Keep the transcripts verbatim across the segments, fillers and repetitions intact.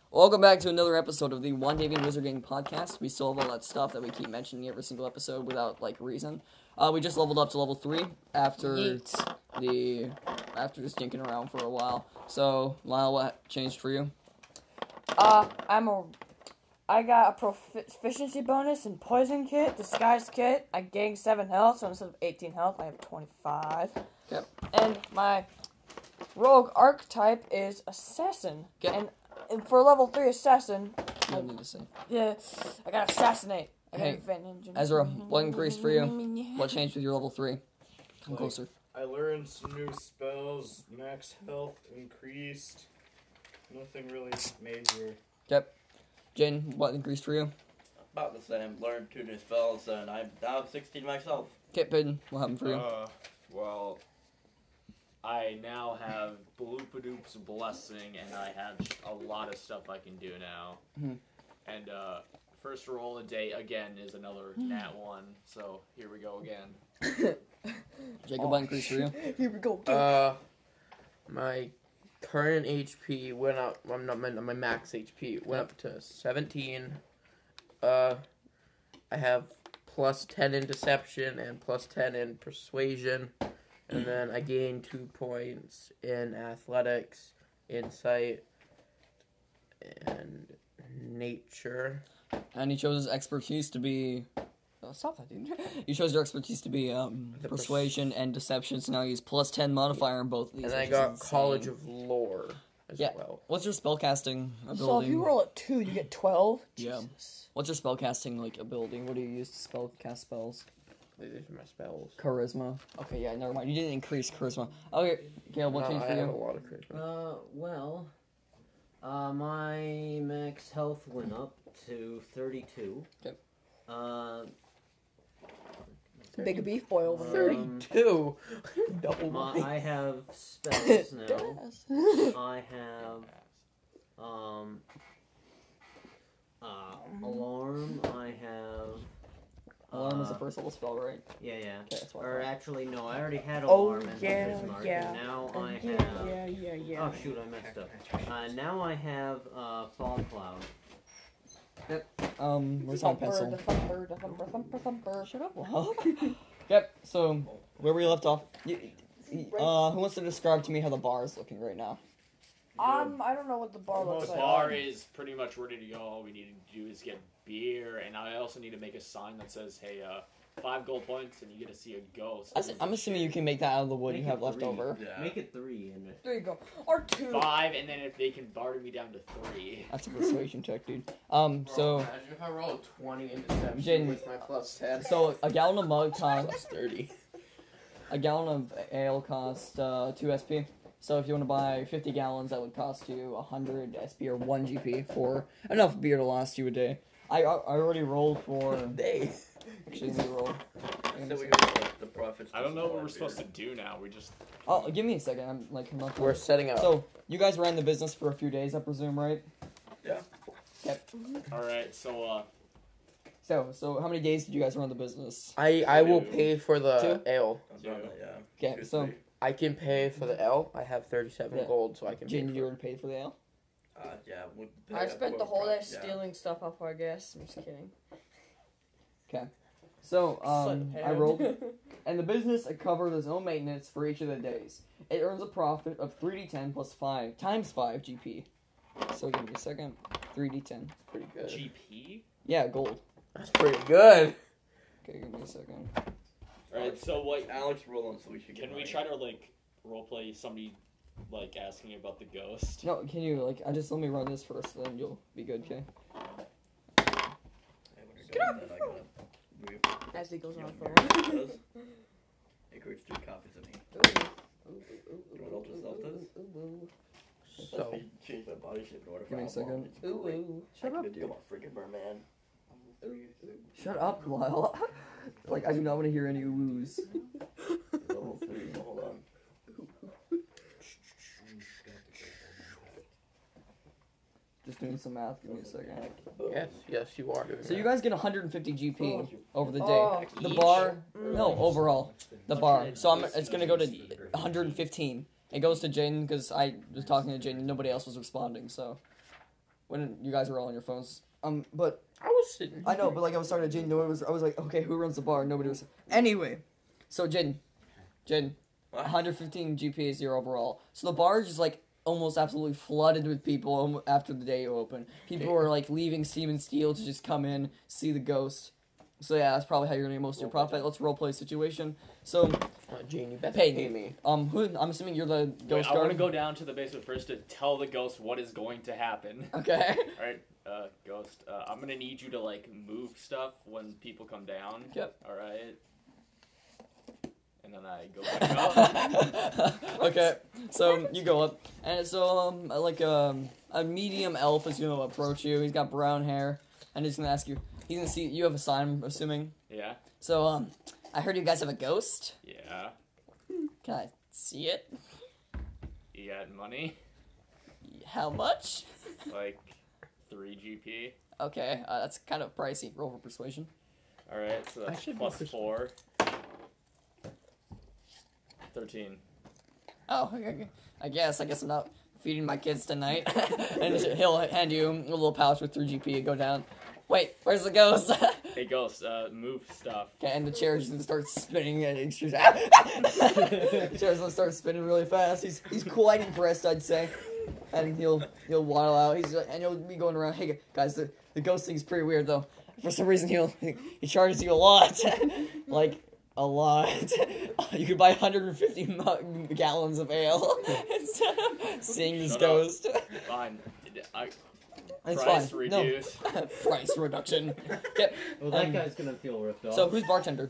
Welcome back to another episode of the One Davy Wizard Gang podcast. We still have all that stuff that we keep mentioning every single episode without, like, reason. Uh, we just leveled up to level three after Yeet. the after just dinking around for a while. So, Lyle, what changed for you? Uh, I'm a. I got a proficiency bonus in poison kit, disguise kit. I gained seven health, so instead of eighteen health, I have twenty-five. Yep. And my rogue archetype is assassin. Yep. And, and for level three assassin, You don't need to say. yeah, I got assassinate. I got Hey, advantage. Ezra, what increased for you? What changed with your level three? Come Like, closer. I learned some new spells, max health increased. Nothing really major. Yep. Jen, what increased for you? About the same. Learned two new spells, and I'm down sixteen myself. Kit Pidden, what happened for you? Uh, well, I now have Baloopadoop's Blessing, and I have a lot of stuff I can do now. Mhm. And uh, first roll a day again is another nat one, so here we go again. Jacob, what increased for you? Here we go. Uh, my current H P went up. I'm not my, my max H P went up to seventeen. Uh, I have plus ten in deception and plus ten in persuasion, and then I gained two points in athletics, insight, and nature. And he chose his expertise to be... Oh, stop that, dude. You chose your expertise to be um, The pers- persuasion and deception, so now he's plus ten modifier in both of these. And I which is got insane. College of Lore as Yeah. well. What's your spellcasting ability? So if you roll a two, you get twelve. Yeah. Jesus. What's your spellcasting like ability? What do you use to spell cast spells? These are my spells. Charisma. Okay, yeah, never mind. You didn't increase charisma. Okay, Caleb, what No, changed I for have a you? lot of charisma. Uh, well, uh, my max health went up to thirty-two. Okay. Uh, Big beef boy over there. Thirty-two. Double my, mine. I have spells now. Yes. I have, um, uh, alarm. I have. Alarm is uh, a first level spell, right? Yeah, yeah. Okay, that's what I Or thought. actually, no. I already had Oh, alarm and yeah, Bismarck, yeah. and now Oh, I yeah, have. yeah, yeah, yeah. Oh shoot! I messed up. Uh, now I have uh, fog cloud. Um, where's my Thumper, pencil? the thumper, the thumper, thumper, thumper. Shut up. Yep, so, where we left off. You, uh, who wants to describe to me how the bar is looking right now? Um, I don't know what the bar The looks like. bar is pretty much ready to go. All we need to do is get beer, and I also need to make a sign that says, hey, uh, five gold points, and you get to see a ghost. I s- I'm assuming you can make that out of the wood Make you it have left three. over. Yeah. Make it three and There you go. Or two. Five, and then if they can barter me down to three. That's a persuasion check, dude. Um, so, Imagine if I roll a twenty in deception Jaden- with my plus ten. so a gallon of mug costs, Plus thirty. a gallon of ale costs, uh, two S P. So if you want to buy fifty gallons, that would cost you one hundred S P or one G P for enough beer to last you a day. I, I I already rolled for, Day. actually, let me roll. So we got like, the profits. I don't know what we're supposed to do now. We just. Oh, give me a second. I'm like, I'm not. We're setting up. So you guys ran the business for a few days, I presume, right? Yeah. Okay. Alright, so, uh. So so how many days did you guys run the business? I I will pay for the Two? ale. I've done that, yeah. Okay, Two, so three. I can pay for the ale. I have thirty-seven Yeah. gold, so I can. Jen, pay you for already paid for the ale. Uh, yeah. we- I yeah, spent the both whole day right, yeah. stealing stuff off our guests. I'm just kidding. So um, Son I of rolled, hand. and the business covers its own maintenance for each of the days. It earns a profit of three d ten plus five times five G P. So give me a second. three d ten. Pretty good. G P? Yeah, gold. That's pretty good. Okay, give me a second. Alright, so what. Alex rolling, so we should get Can we money. try to, like, roleplay somebody, like, asking about the ghost? No, can you like? I just let me run this first, then you'll be good. Okay. Hey, when you're Get done off with the that, I gotta- we- As he goes you on know, for what it does? It creates three copies of me. You know what Ultra Self does? So You change my body shape in order for Give me a alcohol. second. It's Ooh, great. ooh. I Shut can up. do a freaking Merman. Shut up, Lyle. Like I do not want to hear any woos. Level three. Hold on. Just doing some math. Give me a second. yes, yes, you are doing So you that. guys get one hundred fifty G P over the day. Oh. The Each? bar, no, overall, the bar. So I'm, it's gonna go to one hundred fifteen. It goes to Jaden because I was talking to Jaden. Nobody else was responding. So when you guys were all on your phones. Um, but I was sitting. I know, but like I was talking to Jaden, nobody was. I was like, okay, who runs the bar? Nobody was. Anyway, so Jaden, Jaden, What? one hundred fifteen G P is your overall. So the bar is just like almost absolutely flooded with people after the day open. People are like leaving Steam and Steel to just come in, see the ghost. So yeah, that's probably how you're gonna get most of your profit. Let's roleplay situation. So, Uh, Jane, you better Pay pay, me. me. um, who? I'm assuming you're the Wait, ghost I want guard. to go down to the basement first to tell the ghost what is going to happen. Okay. All right, uh, ghost. Uh, I'm gonna need you to like move stuff when people come down. Yep. All right. And then I go back up. Okay, so you go up, and so um, like um, a medium elf is gonna approach you. He's got brown hair, and he's gonna ask you. He's gonna see you have a sign, I'm assuming. Yeah. So um, I heard you guys have a ghost. Yeah. Can I see it? You got money? How much? Like three G P. Okay, uh, that's kind of pricey. Roll for persuasion. All right, so I that's should plus be pers- four. Thirteen. Oh, okay, okay. I guess. I guess I'm not feeding my kids tonight. And he'll hand you a little pouch with three G P and go down. Wait, where's the ghost? Hey, ghost. Uh, move stuff. Okay, and the chair's gonna start spinning, and it's just the chair's gonna start spinning really fast. He's he's quite impressed, I'd say, and he'll he'll waddle out. He's like- and he'll be going around. Hey guys, the the ghost thing's pretty weird though. For some reason, he'll he charges you a lot, like a lot. You could buy one hundred fifty mu- gallons of ale instead of seeing this Shut up. ghost. Fine. I, It's price fine. reduce. No price reduction. Yep. Well, that Um, guy's gonna feel ripped off. So who's bartender?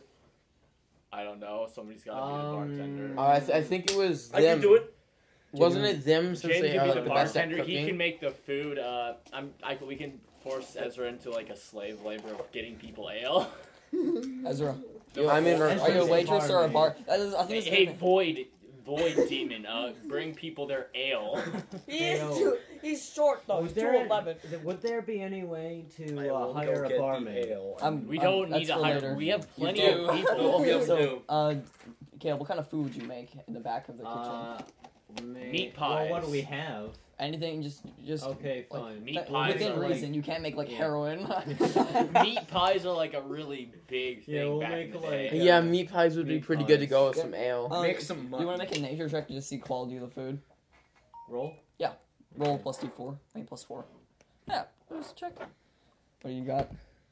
I don't know. Somebody's got to be the Um, bartender. Uh, I, th- I think it was I them. can do it. Wasn't it them since Jaden they can are be like the the best at bartender. He cooking? can make the food. Uh, I'm. I, we can force Ezra into like a slave labor of getting people ale. Ezra. I'm in. Are you a Ezra's a waitress or a bar? barmaid. That is- I Hey, think it's hey, Void, Void Demon. Uh, bring people their ale. He Hey, is yo. too. He's short though. Would He's two there, eleven. would there be any way I to will uh, go hire a get the barmaid? ale. I'm, We I'm- don't that's need to for hire. later. We have plenty do. of people. Yeah, we So, do. uh, Caleb, what kind of food would you make in the back of the kitchen? Uh, may- Meat Well, what pies. do we have? Anything, just, just Okay, like, fine. meat th- pies within are like- reason. You can't make like Yeah. heroin. Meat pies are like a really big thing Yeah, we'll back make, in the like, day. Yeah, meat pies would be Meat pretty good to pies. go with Yeah. some ale. Uh, Make some You money. want to make a nature check to just see quality of the food? Roll. Roll plus D four. I mean plus four. Yeah, let's check. What do you got?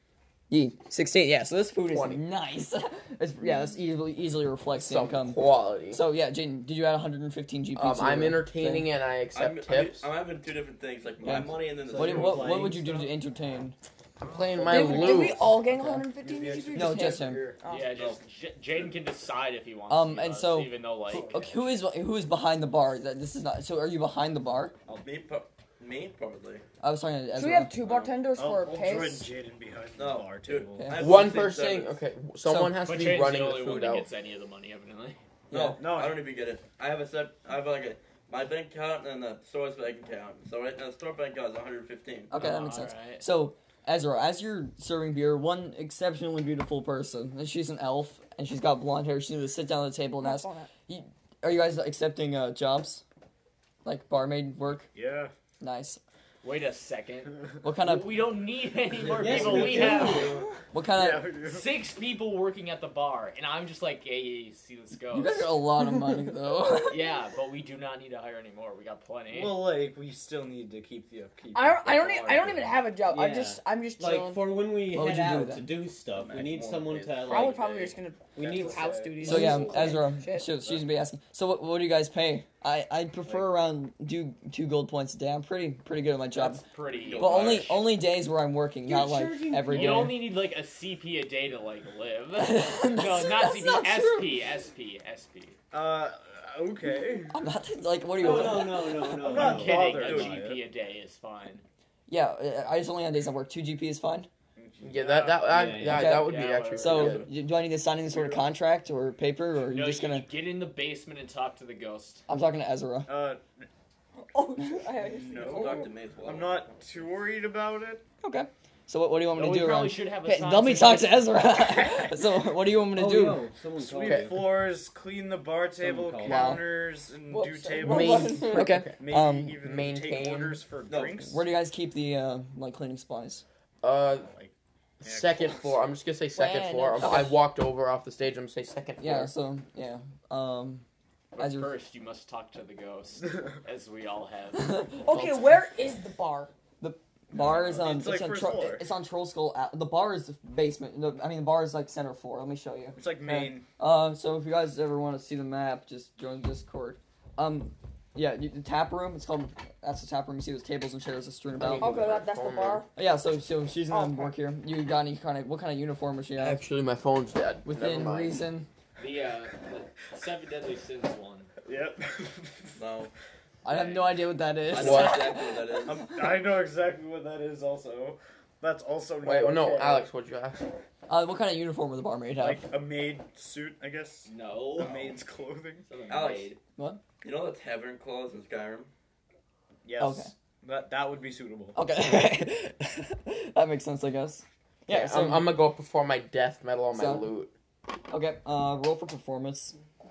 E sixteen. Yeah, so this food is twenty. nice. It's, yeah, this easily easily reflects the Some income. quality. So yeah, Jaden, did you add one hundred fifteen G P? Um, to I'm your entertaining thing? and I accept I'm, I'm, tips. I'm having two different things, like my Yeah. money and then the So What, you're what, what playing would you do stuff? to entertain? I'm playing my Did, did we loot. all gang Okay. one hundred fifteen G P? No, just him. Oh. Yeah, just J- Jaden can decide if he wants. Um, to, and uh, so- even though like Okay, who is who is behind the bar? That this is not. So are you behind the bar? I'll me, pro- me probably. I was talking to Ezra. Should we have two bartenders I'll, for I'll pace? join Jaden behind the No, bar dude. table. Okay. I have One thing person. seven. Okay, someone has but to be Jaden's running the the only one food that out. gets any of the money, evidently. No, No, I don't even get it. I have a set. I have like a my bank account and the store's bank account. So right now, the store bank account is one hundred fifteen. Okay, that Oh, makes sense. alright. So Ezra, as you're serving beer, one exceptionally beautiful person. and She's an elf, and she's got blonde hair. She's gonna sit down at the table and ask, "Are you guys accepting uh, jobs, like barmaid work?" Yeah. Nice. Wait a second. What kind of We don't need any more Yes, people. we We do. have what kind Yeah. of? we do. six people working at the bar, and I'm just like, hey, see this You goes. guys got a lot of money though. Yeah, but we do not need to hire any more. We got plenty. Well, like we still need to keep the upkeep. I don't. of I the don't. Even, bar I don't even going. have a job. I'm Yeah. just. I'm just Like chilling. for when we What would head you do out then? to do stuff, we Max need more someone is to Probably, like. probably just gonna We need house duties. So yeah, Okay. Ezra, Shit. she, she's gonna be asking. So what, what do you guys pay? I I prefer around do two gold points a day. I'm pretty pretty good at my job, That's pretty. but only harsh. only days where I'm working, You're not like charging every You day. only need like a C P a day to like live. no, That's- not that's C P. not true. S P. S P. S P. Uh, okay. I'm not like what are you? No, no, no, no, no. I'm no. not Kidding. bothered A by G P it. a day is fine. Yeah, uh, I just only on days I work. Two G P is fine. Yeah, that that that, Yeah, yeah, yeah. Okay. that would be Yeah, actually So pretty good. do I need to sign any sort of contract or paper, or are you No, just you gonna? get in the basement and talk to the ghost. I'm talking to Ezra. Uh, Oh, shit, I had No, talk to me as well. I'm not too worried about it. Okay. So what, what do you want me No, to we do? probably Around? should have a Hey, sign let me saying- talk to Ezra. So what do you want me to Oh, do? yo, someone Sweep called. floors, clean the bar table, called. counters, and do Whoops, tables. Main- Okay. Maybe Um, even maintain- take orders for No, drinks. Where do you guys keep the uh, like cleaning supplies? Uh, Like, yeah, second clothes. floor. I'm just gonna say second Wow, floor. no. I walked over off the stage. I'm gonna say second floor. Yeah. So yeah. Um. But As you- first, you must talk to the ghost, as we all have. Okay, where is the bar? Bar is on. It's It's, like on. first Tro- floor. it's on Troll Skull. Out- the bar is the basement. No, I mean the bar is like center floor. Let me show you. It's like main. Uh. So if you guys ever want to see the map, just join Discord. Um. Yeah. You, the tap room. It's called. That's the tap room. You see those tables and chairs that's strewn about. Okay, that, that's the bar. Yeah. So so she's gonna Oh, okay. work here. You got any kind of what kind of uniform does she have? Actually, my phone's dead. Within Never mind. reason. The, uh, the Seven Deadly Sins one. Yep. No. I have no idea what that I is. know What? exactly what that is. Um, I know exactly what that is. Also, that's also not Wait, well, no, okay. Alex, what'd you ask? Uh, what kind of uniform would the barmaid have? Like a maid suit, I guess. No. A maid's clothing. Something Alex. made. You know the tavern clause in Skyrim? Yes. Okay. That that would be suitable. Okay. That makes sense, I guess. Yeah. Okay, So, I'm, I'm gonna go perform my death metal on my So- loot. okay. Uh, roll for performance.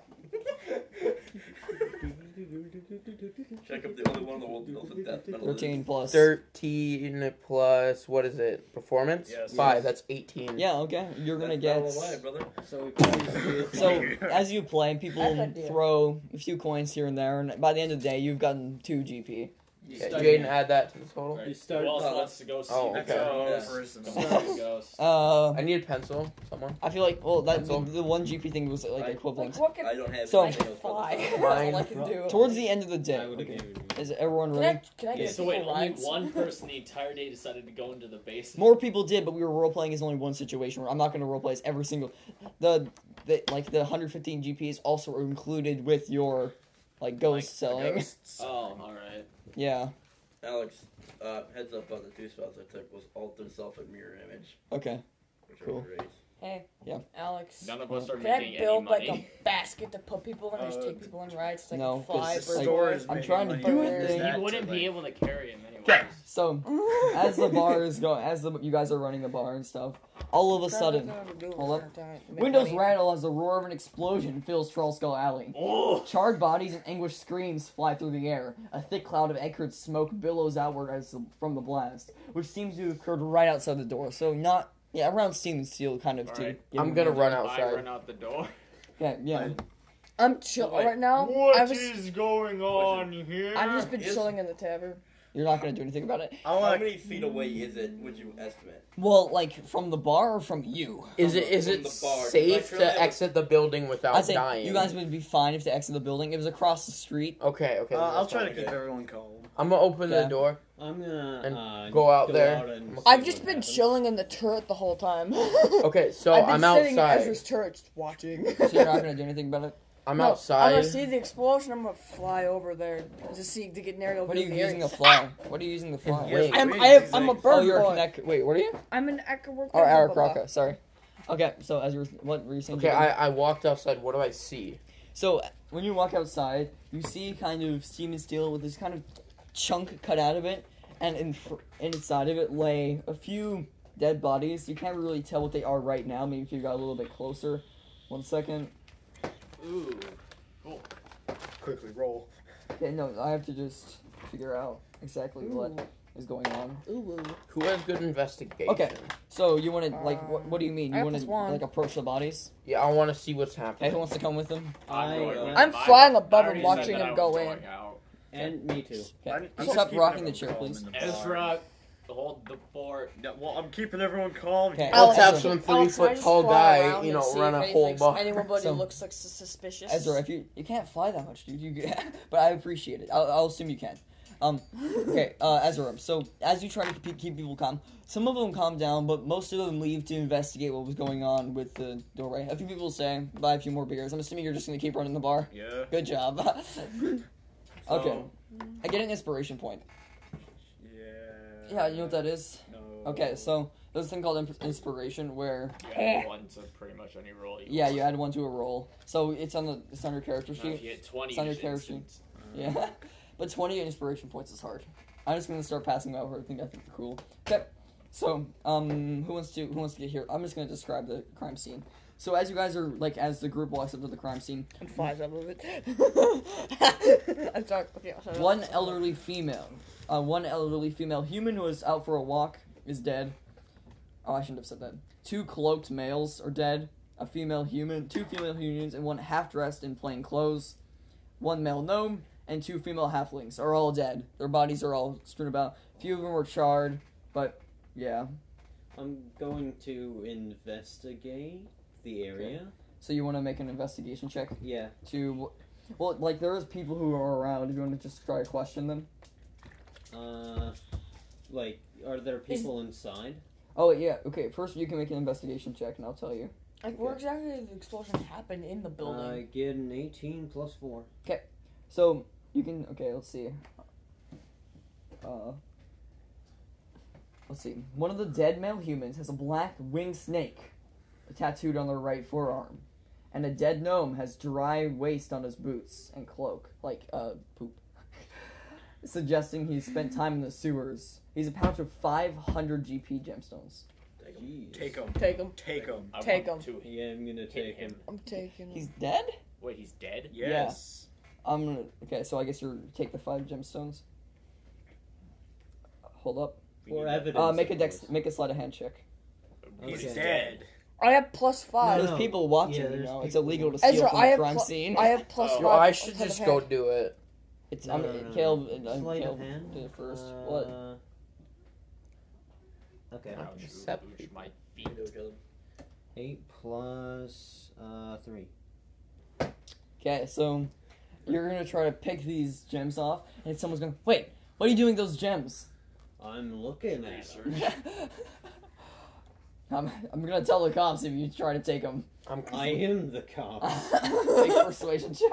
Check if the only one in the world that knows what death metal is. Thirteen plus. Thirteen plus what is it? Performance? Yes. Five. That's eighteen. Yeah. Okay. You're gonna Death get. metal alive, brother. So we probably So as you play, people Bad idea. throw a few coins here and there, and by the end of the day, you've gotten two G P. You Okay, start- Jaden, add that to the total. Right. You start- Who else Oh, wants to go see oh, the okay. ghost? Yeah. Person. Come see the ghost. Uh, I need a pencil. Someone. I feel like well, that Pencil. the, the one G P thing was like I- equivalent. Like, what can I don't have So- I anything can else but fly? the- That's Mine. all I can do. Towards the end of the day, I would okay. agree. Is everyone Can ready? I, can I Okay, get so wait, people only rides? one person the entire day decided to go into the basement. More people did, but we were role playing as only one situation. Where I'm not going to role play as every single the, the like the one hundred fifteen G Ps also are included with your like ghost Like, selling. ghosts. Oh, alright. Yeah. Alex, uh, heads up on the two spells I took was alter self and mirror image. Okay. Which Cool. are great. Hey, Yeah. Alex. None of us are Can I making build any like money. a basket to put people in and just Uh, take people in rides so they no, can fly? 'cause, The like, store is I'm making trying to money do off it, of then- that, He wouldn't so, be like- able to carry him anyways. Okay. So as the bar is going, as the you guys are running the bar and stuff, all of a sudden, hold up. windows rattle as the roar of an explosion fills Troll Skull Alley. Oh! Charred bodies and anguished screams fly through the air. A thick cloud of acrid smoke billows outward as the, from the blast, which seems to have occurred right outside the door. So not yeah around Steam and Steel kind of to. Alright. give I'm them gonna an run idea. I outside. run out the door. Okay, yeah. I'm chill Wait, right now. What I is was. going on here? I've just been Yes. chilling in the tavern. You're not gonna do anything about it. I'll How like, many feet away is it, would you estimate? Well, like from the bar or from you. Is From it the- is from it the bar. safe Like, really, to exit the building without I'd say dying? you guys would be fine if they exit the building. It was across the street. Okay, okay. uh, then I'll that's try to fine. keep everyone calm. I'm gonna open Yeah. the door. I'm gonna And uh, go out there. and see I've what just been happens. chilling in the turret the whole time. Okay, so I've been I'm sitting in outside. Ezra's turret just watching. So you're not gonna do anything about it. I'm No, I'm outside. gonna see the explosion. I'm gonna fly over there to see to get an aerial What are view you of the using area. to fly? What are you using to fly? Wait. I'm Wait, I have, he's I'm a like- bird Oh, you're a boy. connect. Wait, what are you? I'm an acro. Oh, Aracraka. Sorry. Okay, so as you were, what were you saying? Okay, Jacob? I, I walked outside. What do I see? So when you walk outside, you see kind of Steam and Steel with this kind of chunk cut out of it, and in fr- inside of it lay a few dead bodies. You can't really tell what they are right now. Maybe if you got a little bit closer. One second. Ooh. Cool. Quickly roll. Okay, no, I have to just figure out exactly what is going on. Ooh, Who has good investigation? Okay. So you want to like what? What do you mean? I You have want this to one. like approach the bodies? Yeah, I want to see what's Hey, happening. who wants to come with them? I, going uh, with I'm mine. flying I above already him, said watching that him I go was in. going out. and me too. Okay. I'm- I'm Stop just keeping rocking the everyone chair, calm please. in the bar. Ezra, hold the fort. Yeah, well, I'm keeping everyone calm. Okay. Let's Alex, have some three Alex, can I foot just tall fly guy, around you and know, see run if a he whole thinks bar. Anybody So- looks like sus- suspicious. Ezra, if you you can't fly that much, dude. You but I appreciate it. I'll, I'll assume you can. Um, okay, uh, Ezra. So as you try to keep, keep people calm, some of them calm down, but most of them leave to investigate what was going on with the doorway. A few people stay, buy a few more beers. I'm assuming you're just gonna keep running the bar. Yeah. Good job. Okay, So, I get an inspiration point. yeah. Yeah, you know what that is? No. Okay, so there's a thing called imp- inspiration where You add one to pretty much any roll. You yeah, you add one to a roll. So it's on the it's on your character Now, sheet. if you hit twenty, It's on you your just character instant. Yeah, but twenty inspiration points is hard. I'm just gonna start passing them over. I think I think they're cool. Okay, So, um, who wants to who wants to get here? I'm just gonna describe the crime scene. So, as you guys are like, as the group walks up to the crime scene, And flies out of it. I'm sorry. Okay, I'm sorry. one elderly female, uh, one elderly female human who was out for a walk is dead. Oh, I shouldn't have said that. Two cloaked males are dead. A female human, two female humans, and one half dressed in plain clothes. One male gnome and two female halflings are all dead. Their bodies are all strewn about. A few of them were charred, but yeah. I'm going to investigate the area. So you want to make an investigation check Yeah. to, well, like there is people who are around. If you want to just try to question them. Uh, like, are there people inside? Oh yeah, okay. First you can make an investigation check, and I'll tell you. Like, where exactly did the explosion happen in the building? I get an eighteen plus four. So you can okay. Let's see. Uh, let's see. One of the dead male humans has a black winged snake tattooed on their right forearm, and a dead gnome has dry waste on his boots and cloak, like uh poop, suggesting he spent time in the sewers. He's a pouch of five hundred G P gemstones. Jeez. Take him. Take him. Take him. I Take want to Yeah, I'm gonna hit take him. him. I'm taking him. He's dead. Wait, he's dead? Yes. I'm gonna. Okay, so I guess you take the five gemstones. Hold up. We For need that. evidence. Uh, make a of dex. course. Make a sleight of hand check. He's Okay. dead. I have plus five. No, There's people watching. Yeah, you there's know, it's people illegal to steal Ezra, from I a have crime plu- scene. I have plus Oh. five. Yo, I on should top of just hand. go do it. It's No, I'm no, no, no. Caleb. Uh, Sleight Caleb of hand. did it first. Uh, What? Okay. Ouch, Accept ouch, it. my feet. Eight plus uh three. Okay, so you're gonna try to pick these gems off, and someone's gonna wait. What are you doing with those gems? I'm looking at them. I'm I'm gonna tell the cops if you try to take them. I'm I am the cop. Make a persuasion check.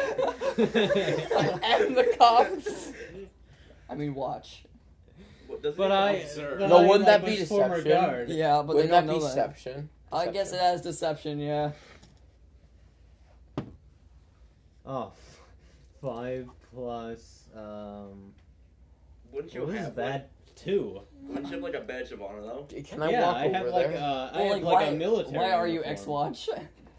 I am the cops. I mean, watch. What, does But it I, Officer. but No, I wouldn't am that be my former deception? guard. Yeah, but Wouldn't they don't that be know that. deception? I guess it has deception. Yeah. Oh, f- five plus um. Wouldn't you What is have that? Two. Like, wouldn't you have like a badge of honor though? Can I yeah, walk I have over like there? uh, I Well, have like, like why, a military. why are you uniform. X-Watch?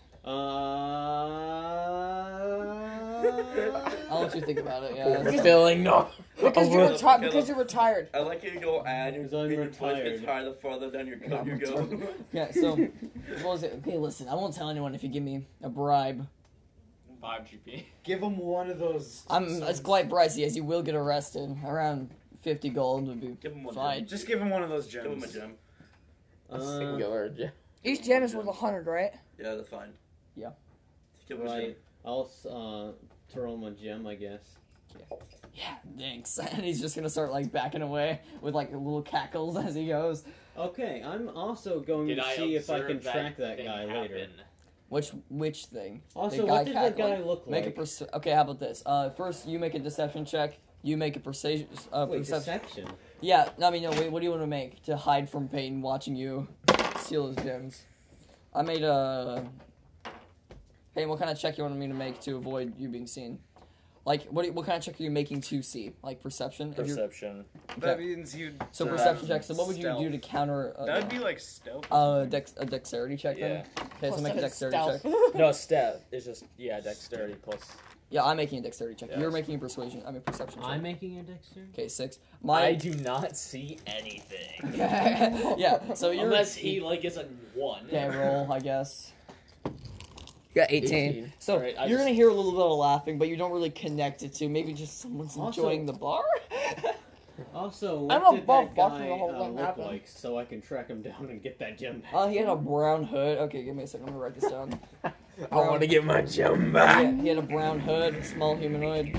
Uh. I'll let you think about it. Yeah. Fulfilling, no. Because you're will- retired. Caleb. Because you're retired. I like how you go add your, Because I'm your voice gets retired. higher the farther down your Yeah, coat I'm you go. retired. Yeah. So, what was it? Okay, listen. I won't tell anyone if you give me a bribe. five G P. Give him one of those. I'm it's quite pricey, as you will get arrested. Around fifty gold would be Give him one fine. gem. Just give him one of those Give him a gems. gem. A Uh, singular gem. Each gem is worth a hundred, right? Yeah, that's fine. Yeah. Just give him a gem. right. I'll uh throw him a gem, I guess. Yeah, thanks. And he's just gonna start like backing away with like little cackles as he goes. Okay, I'm also going Did to I see if I can observe track that thing guy happen? later. Which which thing? Also, The what guy did that cackling. guy look Make a like? perce- Okay, how about this? Uh, first you make a deception check. You make a persuasion. Uh, Wait, perception. deception. Yeah, no, I mean, no, wait, what do you want to make to hide from Peyton watching you steal his gems? I made a. Peyton, what kind of check you want me to make to avoid you being seen? Like, what do you, what kind of check are you making to see? Like perception? If you're- Perception. That Okay. means you'd. So uh, perception check. So what would you stealth. do to counter? Uh, That'd be like stealth. uh, dex- a dexterity check then. Okay, so Plus make a that is dexterity stealth. check. No, step. It's just, yeah, dexterity plus. Yeah, I'm making a dexterity check. Yes. You're making a persuasion. I mean perception check. I'm making a dexterity. Okay, six. I My. do not see anything. Yeah. So you're. Unless he, like, is a one. Okay, roll, I guess. You got eighteen. eighteen. So Alright, I you're just- gonna hear a little bit of laughing, but you don't really connect it to maybe just someone's Also- enjoying the bar. Also, I'm what did above that watching guy the whole uh, thing look happen. like so I can track him down and get that gem back? Oh, he had a brown hood. Okay, give me a second. I'm gonna write this down. I want to get my gem Yeah, back. he had a brown hood, small humanoid.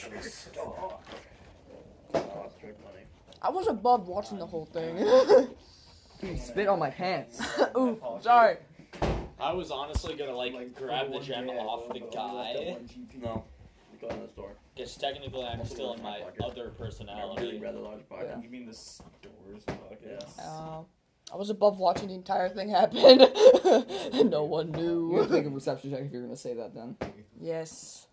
I was above watching the whole thing. He spit on my pants. Ooh, sorry. I was honestly gonna, like, grab the gem off the guy. No. Go in the store. Because technically I'm still in my other Really personality. rather large pocket. Yeah. You mean the store's pockets? Uh, I was above watching the entire thing happen. And no one You're gonna knew. take a perception check if you're gonna say that then. Yes.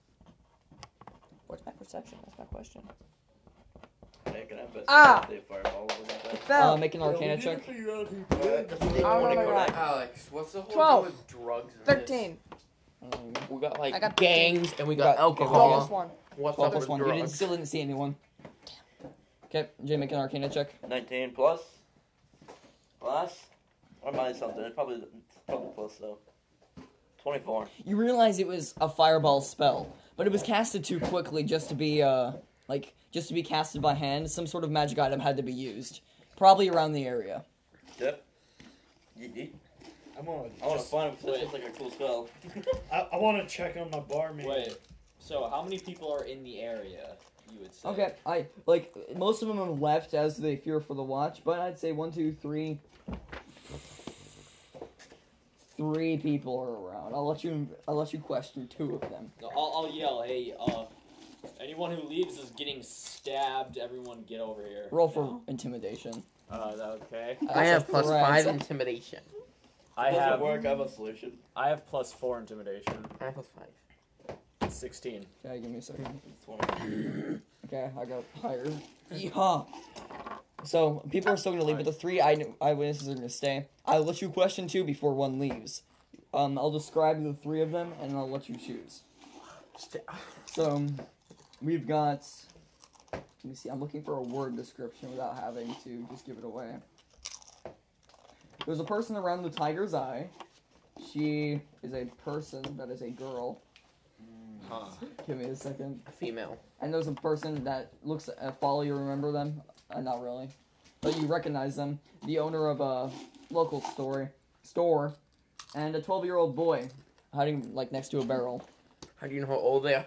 What's my perception? That's my question. Hey, can I bet Ah! they fireball over that? Fell. Uh, make an Arcana check. I don't know what I got. Alex, what's the whole Twelve. deal with drugs? in Thirteen. Um, this? We got like I got gangs and we got, got- okay, alcohol. Twelve plus one. What's twelve up plus with one. You didn't, drugs? still didn't see anyone. Okay, Jay, make an Arcana check. nineteen plus. Plus. Or minus something. It's probably, it's probably plus though. twenty-four. You realize it was a fireball spell, but it was casted too quickly just to be, uh, like, just to be casted by hand. Some sort of magic item had to be used. Probably around the area. Yep. Yeet, yeet. I'm gonna. I want to just- find him because that looks like a cool spell. I, I want to check on my barmaid. Wait. So how many people are in the area? You would say. Okay, I, like, most of them have left as they fear for the watch, but I'd say one, two, three... Three people are around. I'll let you, I'll let you question two of them. No, I'll, I'll yell, hey, uh, anyone who leaves is getting stabbed. Everyone get over here. Roll for intimidation. Uh, is that okay? I have plus Threats. five intimidation. I Doesn't have work. I have a solution. I have plus four intimidation. I have plus five. Sixteen. Okay, give me a second. twenty. Okay, I got higher. Yeehaw! So, people are still gonna leave, but the three eye- eyewitnesses are gonna stay. I'll let you question two before one leaves. Um, I'll describe the three of them, and I'll let you choose. So, we've got... Let me see, I'm looking for a word description without having to just give it away. There's a person around the tiger's eye. She is a person that is a girl. Huh. Give me a second. Female. And there's a person that looks uh, follow you remember them? Uh, not really. But you recognize them. The owner of a local store, store, and a twelve-year-old boy hiding, like, next to a barrel. How do you know how old they are?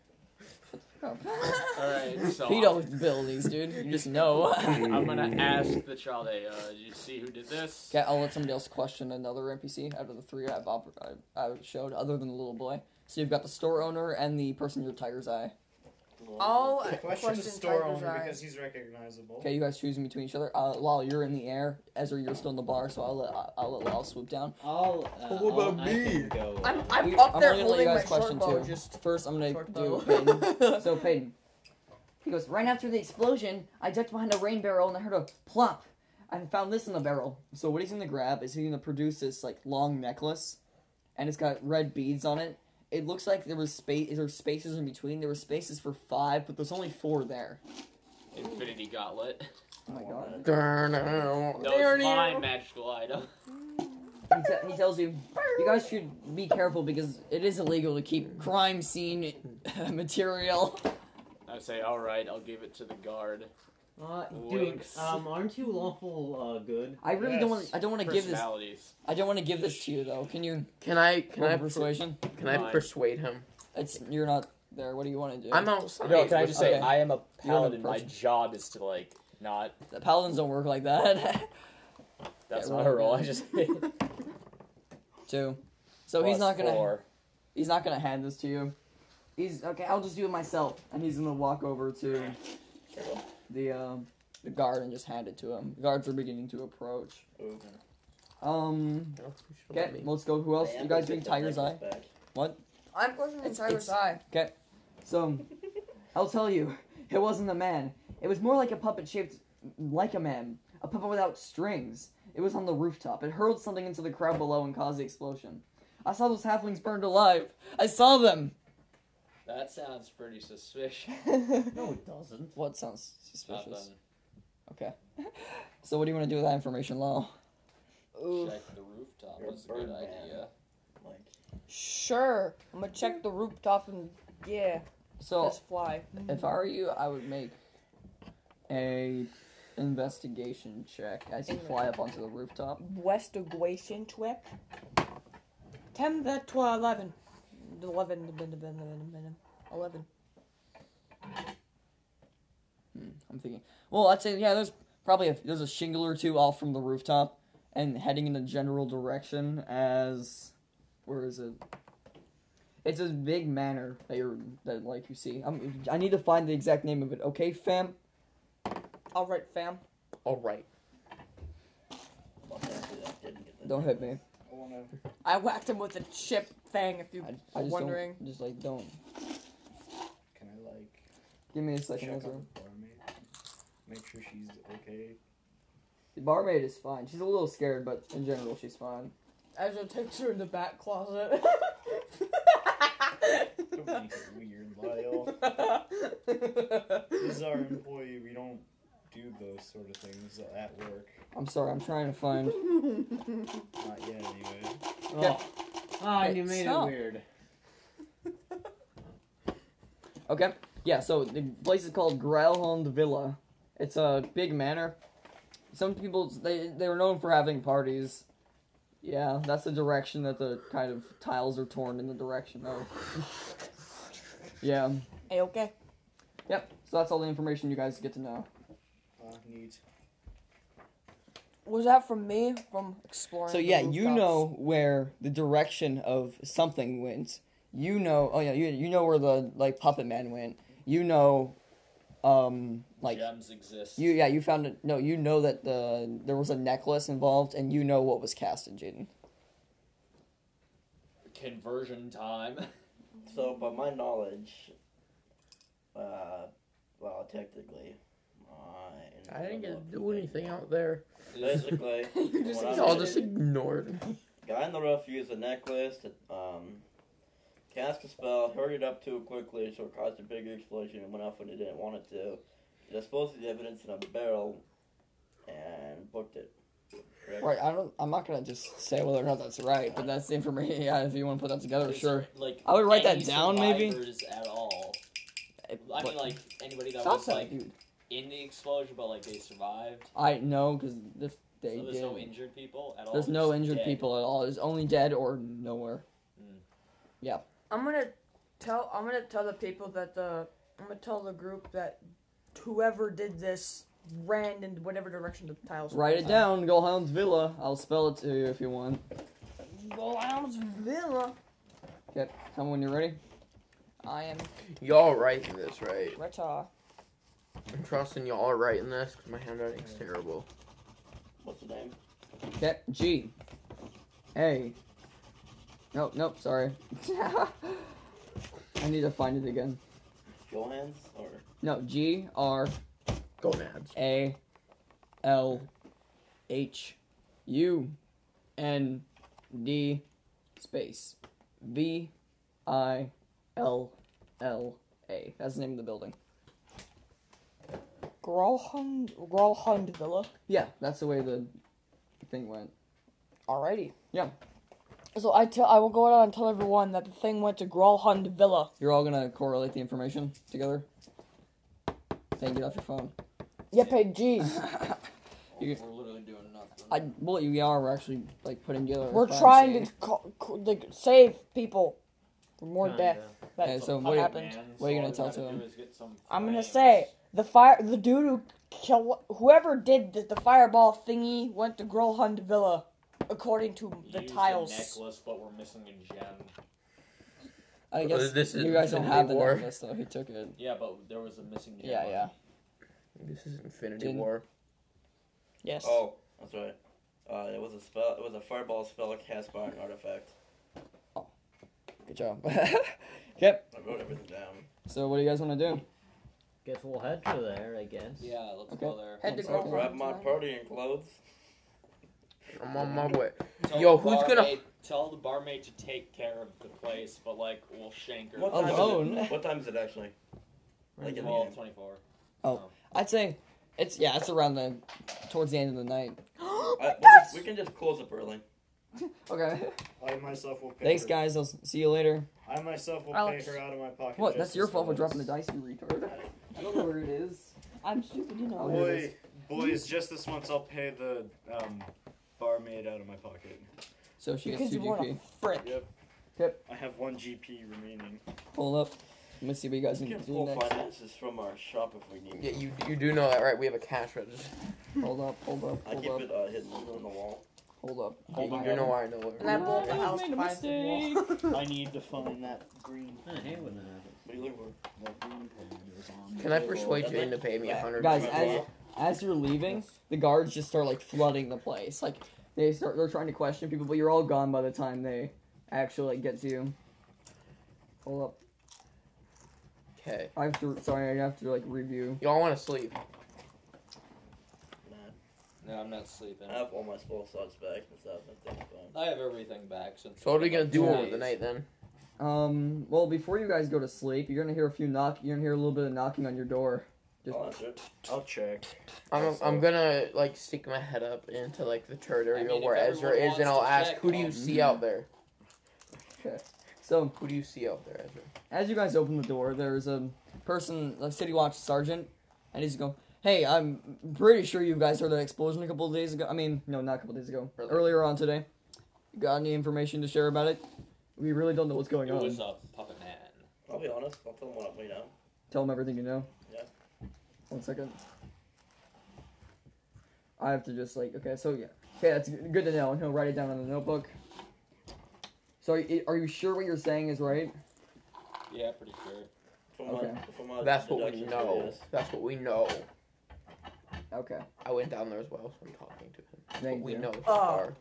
Alright, so Pedo abilities, dude. You just know. I'm gonna ask the child, hey, uh, did you see who did this? Okay, I'll let somebody else question another N P C out of the three I've, op- I, I showed, other than the little boy. So you've got the store owner and the person with the tiger's eye. I'll Question, question the store Tiger's owner Eye. because he's recognizable. Okay, you guys choosing between each other. Uh, Lal, you're in the air. Ezra, you're still in the bar, so I'll let I'll let Lal swoop down. I'll. Uh, What about I'll, I me? can go. I'm, uh, I'm We- up I'm there only gonna let you holding my guys question short bow. too. Just First, I'm gonna short do bow. Peyton. So Peyton, he goes right after the explosion. I ducked behind a rain barrel and I heard a plop. I found this in the barrel. So what he's gonna grab is he's gonna produce this like long necklace, and it's got red beads on it. It looks like there was space. There were spaces in between. There were spaces for five, but there's only four there. Infinity Gauntlet. Oh my god. No, it's my magical item. He, te- he tells you, you guys should be careful because it is illegal to keep crime scene material. I say, alright, I'll give it to the guard. Uh, dude, Winks. um, aren't you lawful uh, good? I really don't want. I don't want to give this. Personalities. I don't want to give this to you though. Can you? Can I? Can roll I? persuasion? Can I Fine. persuade him? It's you're not there. What do you want to do? I'm outside. No, can I just say, Okay. I am a You're the paladin. My person. job is to, like, not. The paladins don't work like that. That's Yeah, not roll a roll. I again. just. Two. So he's Plus not gonna. four. He's not gonna hand this to you. He's okay. I'll just do it myself, and he's gonna walk over to the um, the guard and just hand it to him. The guards are beginning to approach. Um. Okay, let's go. Who else? You guys doing Tiger's Eye? What? I'm questioning It's- Tiger's it's- Eye. So, I'll tell you, it wasn't a man. It was more like a puppet shaped like a man. A puppet without strings. It was on the rooftop. It hurled something into the crowd below and caused the explosion. I saw those halflings burned alive. I saw them. That sounds pretty suspicious. No, it doesn't. What sounds suspicious? Nothing. Okay. So what do you want to do with that information, Lal? Ooh. Check the rooftop. You're a That's a good bird man. idea. Like, Sure. I'm gonna check the rooftop and yeah, So, just fly. if I were you, I would make a investigation check as you fly up onto the rooftop. Investigation check. Ten, that twelve, eleven. Eleven, eleven. Hmm, I'm thinking. Well, I'd say yeah. There's probably a, there's a shingle or two off from the rooftop, and heading in the general direction as where is it? It's a big manor that you're that like you see. I'm, I need to find the exact name of it. Okay, fam. All right, fam. All right. fuck, actually, that didn't get the Don't hit me. I wanna. I whacked him with a chip fang. If you I, I are just wondering. don't. Just like don't. Can I like Give me a check second, on Ezra. the barmaid? Make sure she's okay. The barmaid is fine. She's a little scared, but in general, she's fine. Ezra takes her in the back closet. Don't make it weird, Lyle. This is our employee. We don't do those sort of things at work. I'm sorry, I'm trying to find. Not yet, anyway. Oh, ah, Hey, you made stop. it weird. Okay. Yeah, so the place is called Grelhund Villa. It's a big manor. Some people, they, they were known for having parties. Yeah, that's the direction that the kind of tiles are torn in the direction of. Yeah. Hey, okay. Yep. So that's all the information you guys get to know. Uh, neat. Was that from me? From exploring? So the yeah, you rooftops? know where the direction of something went. You know, oh yeah, you, you know where the like puppet man went. You know, um, like Gems exist. you yeah you found it. No, you know that the there was a necklace involved, and you know what was casted, Jaden. Conversion time. So, by my knowledge, uh, well, technically, mine. I didn't get to do anything out there. Basically, You just what I Y'all did- just ignored me. Guy in the roof used a necklace to um, cast a spell, hurried up too quickly, so it caused a bigger explosion and went off when he didn't want it to. It disposed of the evidence in a barrel and booked it. Correct? Right. I don't. I'm not gonna just say whether or not that's right, but that's the information. Yeah, if you want to put that together, Is sure. there, Like, I would write that any down, maybe. survivors at all. I mean, like anybody that Stop was that, like dude. in the explosion, but like they survived. I know because if they So there's did. no injured people at all. There's no just injured dead. people at all. There's only dead or nowhere. I'm gonna tell. I'm gonna tell the people that the. I'm gonna tell the group that whoever did this ran in whatever direction the tiles. Write it down. Goldhound's Villa. I'll spell it to you if you want. Goldhound's Villa. Okay. Tell me when you're ready. I am Y'all writing this, right? Reta. I'm trusting y'all are writing this because my handwriting's terrible. What's the name? Okay. G. A. Nope. Nope. Sorry. I need to find it again. Johans or No. G R Gonads. A L H U N D space V I L L A. That's the name of the building. Gralhund. Gralhund Villa. Yeah, that's the way the thing went. Alrighty. Yeah. So I tell. I will go out and tell everyone that the thing went to Gralhund Villa. You're all gonna correlate the information together. Then get off your phone. Yep. Hey, geez. You- We're literally doing nothing. I well, you are. We're actually like putting together. a We're crime trying scene. to co- co- like save people from more Kinda. death. That's Okay, so what what- happened. what are you So gonna all we tell gotta to do him? is get some I'm gonna flames. say the fire, the dude who kill whoever did the, the fireball thingy went to Grolhund Villa, according to the Used a tiles. necklace, but we're missing a gem. I guess This is you guys don't Infinity have the War. necklace, though. He took it. Yeah, but there was a missing gem. Yeah, yeah. This is Infinity Didn't- War. Yes. oh, that's right. Uh, it was a spell. It was a fireball spell cast by an artifact. Good job. Yep. I wrote everything down. So what do you guys want to do? Guess we'll head for there, I guess. Yeah, let's Okay. go there. Head to Okay. I'll Grolhund. grab my partying clothes. I'm on my way. Tell Yo, the who's gonna- barmaid- Tell the barmaid to take care of the place, but like we'll shank her. What Oh, time Alone? is it? What time is it actually? Like in the twelve game. twenty-four. Oh. I'd say it's yeah, it's around the towards the end of the night. Oh I, my we, God! just- we can just close up early. Okay. I myself will pay Thanks, her. guys. I'll see you later. I myself will Alex. pay her out of my pocket. What? just That's as your fault for well dropping the as- dice, you retard. I don't know where it is. I'm stupid, you know. Oh, here it Boy, boys, just this once I'll pay the um, barmaid out of my pocket. So she gets Because two you G want P. a frick. Yep. I have one G P remaining. Hold up. Let me see what you guys We can can do pull next. finances from our shop if we need. Yeah, you you do know that, right? We have a cash register. Hold up. Hold up. I Hold keep up. it uh, hidden on the wall. Hold up. You, Hold you know up. why I know it. And I built the I house made a behind the wall. I need to find that green. I hate when that happens. What are you looking for? That green pad is on. Can I persuade Jane to pay me a hundred? Guys, dollars? as as you're leaving, the guards just start like flooding the place. Like they start, they're trying to question people, but you're all gone by the time they actually like get to you. Hold up. Okay. I have to. Sorry, I have to like review. Y'all want to sleep? Nah. No, I'm not sleeping. I have all my spell slots back and stuff. That's fine. I have everything back since. So what are we gonna do Yeah. over the night then? Um. Well, before you guys go to sleep, you're gonna hear a few knock. You're gonna hear a little bit of knocking on your door. Just I'll answer it. I'll check. I'm I'm gonna like stick my head up into like the turret area I mean, where if Ezra everyone is, and wants I'll to ask, check, who do you um, see out there? so. Who do you see out there, Ezra? As you guys open the door, there's a person, a city watch sergeant, and he's going, "Hey, I'm pretty sure you guys heard that explosion a couple of days ago. I mean, no, not a couple of days ago. Earlier. Earlier on today. Got any information to share about it? We really don't know what's going It on. was a puppet man. I'll be honest. I'll tell them what we know. Tell them everything you know." Yeah. One second. I have to just like, okay, so yeah. Okay, that's good to know. He'll write it down on the notebook. So, are you- are you sure what you're saying is right? Yeah, pretty sure. From Okay. my, from my That's what we deductions, know. yes. That's what we know. Okay. I went down there as well, so I'm talking to him. That's Thank what we you. know so Oh. far.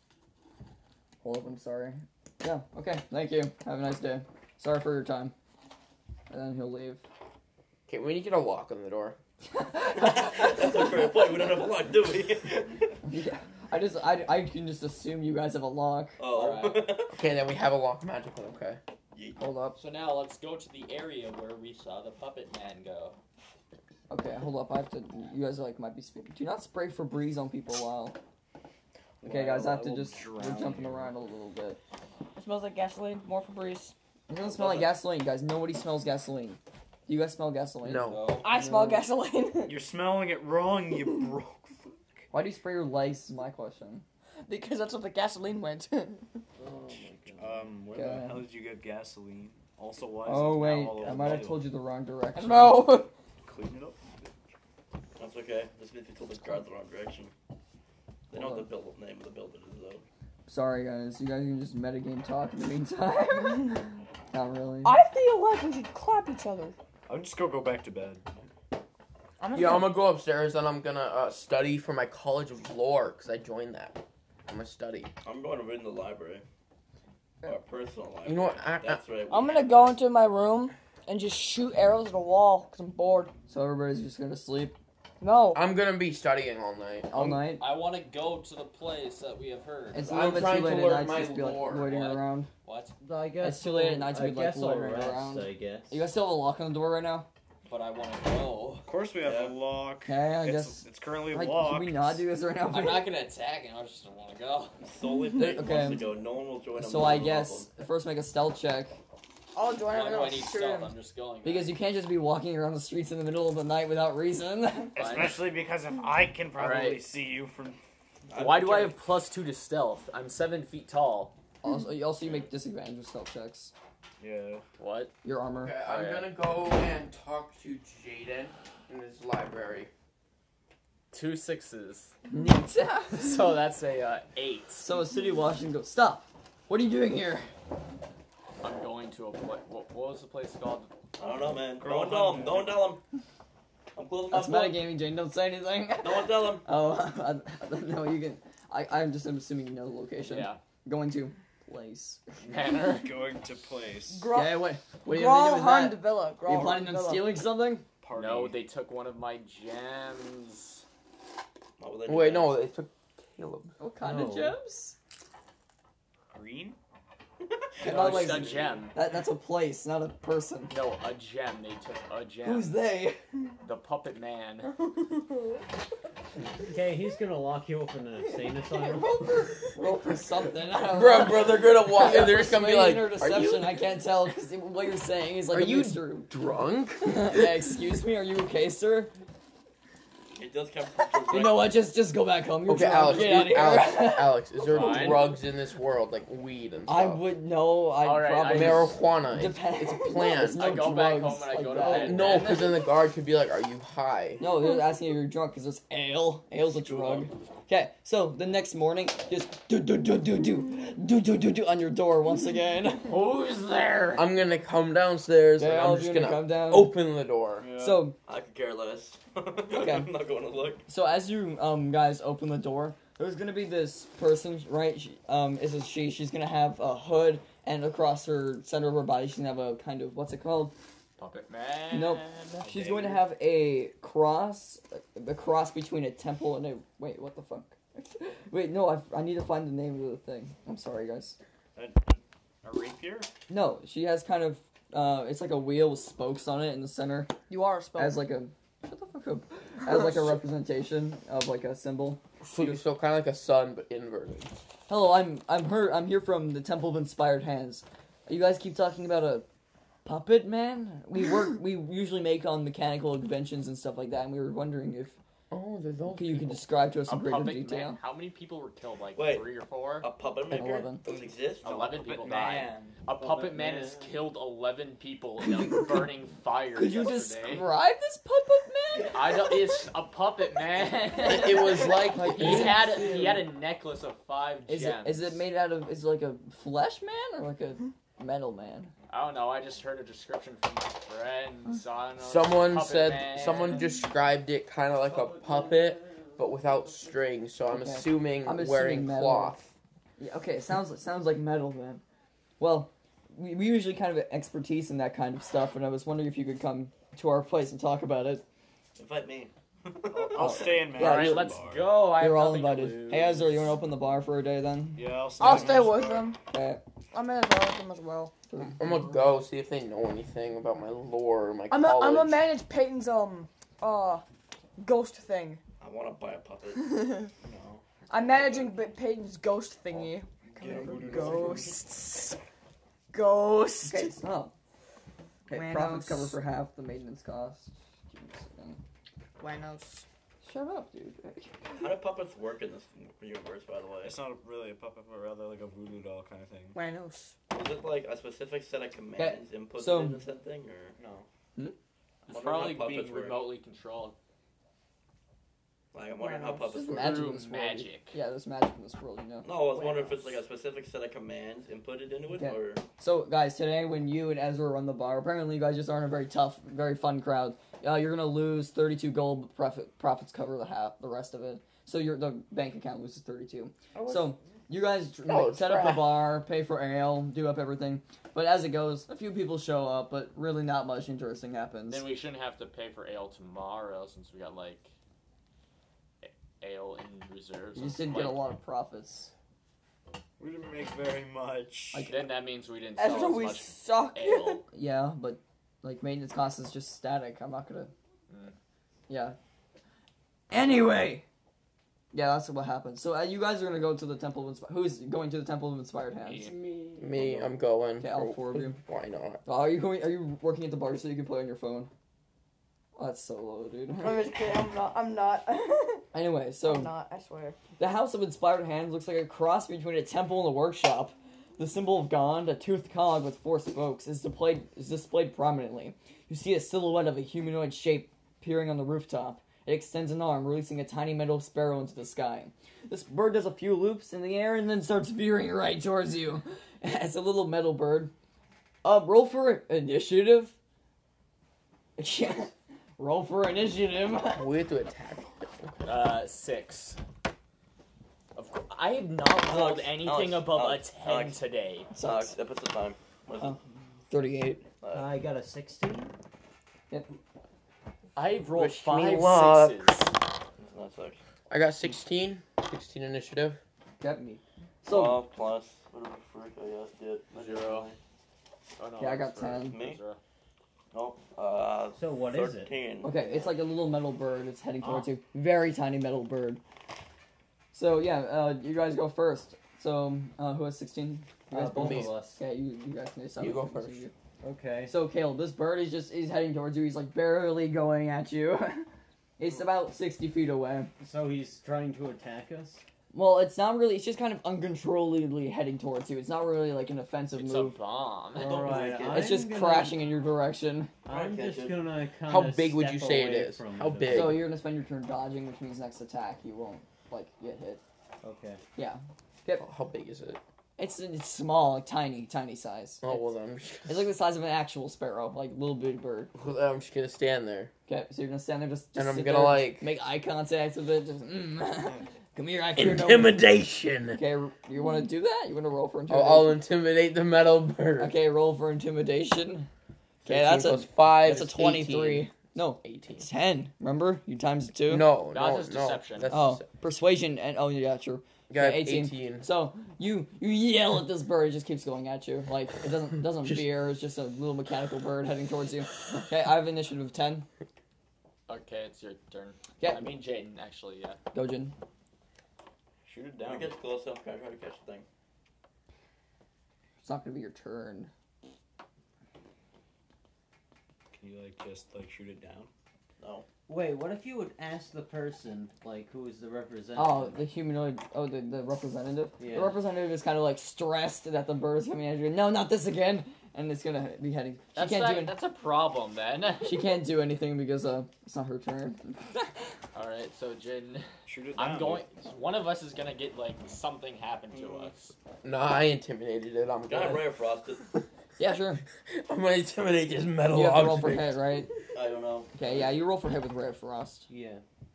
Hold up, I'm sorry. Yeah, okay, thank you. Have a nice day. Sorry for your time. And then he'll leave. Okay, we need to get a lock on the door. That's a fair point. We don't have a lot, do we? Yeah, I just, I, I can just assume you guys have a lock. Oh. Alright. Okay, then we have a lock magically, okay. Yeet. Hold up. So now let's go to the area where we saw the puppet man go. Okay, hold up. I have to, you guys like might be speaking. Do not spray Febreze on people while. Okay, guys, I have to will just, we're drown jumping you. around a little bit. It smells like gasoline. More Febreze. It doesn't smell like gasoline, guys. Nobody smells gasoline. Do you guys smell gasoline? No. So, I smell No. gasoline. You're smelling it wrong, you broke. Why do you spray your legs is my question. Because that's what the gasoline went. Um, where Okay. the hell did you get gasoline? Also, why is Oh, it now wait. all over I might have the told you the wrong direction. no. Clean it up. That's okay. Just need to tell the guard the wrong direction. They know what the build name of the building is, though. Sorry, guys. You guys can just metagame talk in the meantime. Not really. I feel like we should clap each other. I'm just gonna go back to bed. I'm gonna Yeah, I'm gonna go upstairs and I'm gonna uh, study for my College of Lore, because I joined that. I'm gonna study. I'm going to read in the library. Our personal library. You know what, I- That's right. I'm gonna go into my room and just shoot arrows at a wall because I'm bored. So everybody's just gonna sleep No. I'm gonna be studying all night. all I'm- night. I want to go to the place that we have heard. It's a I'm little bit trying too to late at learn night to my just be like lore. loitering What? around. What? I guess It's too late at night to I be, like, guess I'll loitering rest, around. I guess. You guys still have a lock on the door right now? But I want to go. Of course, we have Yeah. a lock. Okay, I it's, guess. it's currently Like, locked. can we not do this right now? I'm not gonna attack him. I just don't want to go. Solely Okay. Peyton wants to go. No one will join him. So I guess first make a stealth check I'll join Why it. do I I'll need shoot stealth? him. I'm just going. because you can't just be walking around the streets in the middle of the night without reason. Especially because if I can probably Alright. see you from. Why do I have plus two to stealth? I'm seven feet tall. also, you also you make disadvantage with stealth checks. Yeah. What? Your armor. Okay, I'm Okay. gonna go and talk to Jaden in his library. Two sixes. Neat. So that's a uh, eight. So a city watch and goes, stop! What are you doing here? I'm going to a place. What, what was the place called? I don't know, man. Girl no one tell him. hunt. No one tell him. I'm closing my That's book. metagaming, Jane. Don't say anything. No one tell him. Oh, I, I, no, you can. I, I'm just assuming you know the location. Yeah. Going to place. Manor. Going to place. Gro- Okay, what? What are you gonna do with Gralhund that? Villa. Are you Gralhund planning on Villa. stealing something? Party. No, they took one of my gems. Why would they do Wait, that? no, they took Caleb. What kind No. of gems? Green? And No, by the way, it's a gem. That, that's a place, not a person. No, a gem. They took a gem. Who's they? The puppet man. Okay, he's gonna lock you up in an insane asylum. roll, for, roll for something. I don't Bro, know. bro, they're gonna walk and they're just gonna be like, Persuasion or are deception? you, I can't tell because what you're saying is like are a you mixture. drunk? Yeah, excuse me. Are you okay, sir? It does come from You know what? Just just go back home. You're Okay, drunk. Alex, Get out of is, here. Alex, Alex, is there Fine. drugs in this world, like weed and stuff? I would know. I All right, probably I- Marijuana. It's, Depend- it's a No, plant. there's no I go back drugs home and I like go to that. bed. No, because then the guard could be like, "Are you high?" No, they're asking if you're drunk because it's ale. Ale's a drug. Okay, so the next morning, just do do do do do do do do do on your door once again. Who's there? I'm gonna come downstairs Okay, and I'll I'm just gonna gonna come down. open the door. Yeah. So I could care less. Okay. I'm not going to look. so as you um guys open the door, there's gonna be this person, right? She, um, is a she. She's gonna have a hood, and across her center of her body, she's gonna have a kind of what's it called? Puppet Man. Nope. She's going to have a cross, a cross between a temple and a. Wait, what the fuck? Wait, no, I, I need to find the name of the thing. I'm sorry, guys. A, a rapier? No, she has kind of. Uh, it's like a wheel with spokes on it in the center. You are a spell. As like a. Shut the fuck up. As like a representation of like a symbol. So, so kind of like a sun, but inverted. Hello, I'm I'm her. I'm here from the Temple of Inspired Hands. You guys keep talking about a puppet man. We work. We usually make on mechanical inventions and stuff like that, and we were wondering if Oh, there's all you can describe to us A in greater puppet detail. man. How many people were killed? Like Wait. three or four? A puppet Like maker eleven. doesn't exist? Eleven Puppet people died. man. A puppet man has killed eleven people in a burning fire Could you yesterday. describe this puppet man? I don't. It's a puppet man. It, it was like, Like, he had he had a necklace of five Is it gems. is it made out of? Is it like a flesh man or like a metal man? I don't know. I just heard a description from my friend. So I don't know. someone Puppet said, man. someone described it kind of like a puppet, but without strings. So I'm Okay. assuming I'm assuming wearing metal. cloth. Yeah, okay, it sounds it sounds like metal, man. Well, we, we usually kind of have expertise in that kind of stuff, and I was wondering if you could come to our place and talk about it. Invite me. I'll, I'll stay in, man. Yeah, All right, you're- let's go. I have You're all nothing to invited. lose. Hey, Ezra, you want to open the bar for a day then? Yeah, I'll stay, I'll in stay man's with bar. them. Okay. I'm in a bar with them as well. I'm gonna go see if they know anything about my lore or my I'm a, college. I'm gonna manage Peyton's um uh ghost thing. I want to buy a puppet. No. I'm managing B- Peyton's ghost thingy. Get him, voodoo doll. Ghosts. Ghost. Okay, stop. Okay, Buenos. profits cover for half the maintenance cost. Give me a second. Buenos. Shut up, dude. How do puppets work in this universe, by the way? It's not really a puppet, but rather like a voodoo doll kind of thing. Buenos. Is it like a specific set of commands input so- into something, or No. I'm It's wondering probably how puppets being work. remotely controlled Like, I'm wondering how Buenos. puppets There's work. magic in through this world. magic. Yeah, there's magic in this world, you know. No, I was wondering if it's like a specific set of commands inputted into it, Okay. or So, guys, today when you and Ezra run the bar, apparently you guys just aren't a very tough, very fun crowd. Uh, you're gonna lose thirty-two gold, but profit profits cover the half, the rest of it. So your the bank account loses thirty-two. So you guys tr- Oh, set up the crap. bar, pay for ale, do up everything. But as it goes, a few people show up, but really not much interesting happens. Then we shouldn't have to pay for ale tomorrow since we got like a- ale in reserves. You just didn't get a Like, lot of profits. We didn't make very much. Like- Then that means we didn't sell Ezra, as we much suck. ale. Yeah, but like maintenance cost is just static. I'm not gonna. Mm. Yeah. Anyway. Yeah, that's what happens. So uh, you guys are gonna go to the Temple of Inspired. Who's going to the Temple of Inspired Hands? Me. Me, I'm going. Okay, all four of you. Why not? Oh, are you going? Are you working at the bar so you can play on your phone? Oh, that's so low, dude. I'm just kidding. I'm not. I'm not. Anyway, so I'm not. I swear. the House of Inspired Hands looks like a cross between a temple and a workshop. The symbol of Gond, a toothed cog with four spokes, is displayed is displayed prominently. You see a silhouette of a humanoid shape peering on the rooftop. It extends an arm, releasing a tiny metal sparrow into the sky. This bird does a few loops in the air and then starts veering right towards you. It's a little metal bird. Uh, roll for initiative. Yeah, roll for initiative. We have to attack. Uh, six. Of course, I have not rolled Alex, anything Alex, above Alex, a ten Alex. today. uh, Sucks. that puts the time. What is Oh. Thirty-eight. it? Uh, I got a sixteen. I've rolled Wish me five luck. sixes. it's not six. I got sixteen. sixteen initiative. Kept me. So twelve plus whatever the frick I guess did. Zero. Oh, no, Yeah, I that's got right. ten. Me? Zero. Nope. Uh, So what is it? thirteen. okay, it's like a little metal bird. It's heading towards Oh. you. Very tiny metal bird. So yeah, uh, you guys go first. So uh, who has sixteen? You guys Uh, both. both of us. Okay, you you guys can decide. You go which one's first. you. Okay. So Caleb, this bird is just is heading towards you. He's like barely going at you. It's about sixty feet away. So he's trying to attack us. Well, it's not really. It's just kind of uncontrollably heading towards you. It's not really like an offensive It's move. a bomb. All right. It's just I'm gonna- crashing in your direction. I'm Okay, just good. gonna kind How big would you say it is? How big? So you're gonna spend your turn dodging, which means next attack you won't like get hit. Okay. How big is it? It's it's small, like tiny, tiny size. Oh It's, well, then I'm just, it's like the size of an actual sparrow, like little bitty bird. well, I'm just gonna stand there. Okay, so you're gonna stand there, just, just And I'm sit gonna, there, like- make eye contact with it. Just mm. Come here, I fear no one. Intimidation. Okay, you want to do that? You want to roll for I'll, intimidation? I'll intimidate the metal bird. Okay, roll for intimidation. Okay, that's a plus five. that's a is twenty-three. eighteen. No, eighteen. ten. Remember, you times it two. No, No, no, that's no. deception. That's Oh, decep- persuasion and oh yeah, true. You got Okay, eighteen. eighteen. So you you yell at this bird, it just keeps going at you. Like it doesn't it doesn't Just- fear. It's just a little mechanical bird heading towards you. Okay, I have initiative of ten. Okay, it's your turn. Yeah. I mean, Jaden, actually, yeah. Dojin. Shoot it When down. it gets close enough, can I try to catch the thing? It's not gonna be your turn. Can you like just like shoot it down? No. Wait, what if you would ask the person, like, who is the representative? Oh, the humanoid. Oh, the, the representative. Yeah. The representative is kind of like stressed that the bird is coming at you. No, not this again. And it's gonna be heading. She That's, can't not, do. Any- that's a problem, then. she can't do anything because uh, it's not her turn. Alright, so Jaden, Shoot it down. I'm going. One of us is gonna get, like, something happen to us. No, I intimidated it. I'm Can I good. ray of frost it? Yeah, sure. I'm gonna intimidate this metal You have to roll for object. hit, right? I don't know. Okay, yeah, you roll for hit with Ray of Frost. Yeah.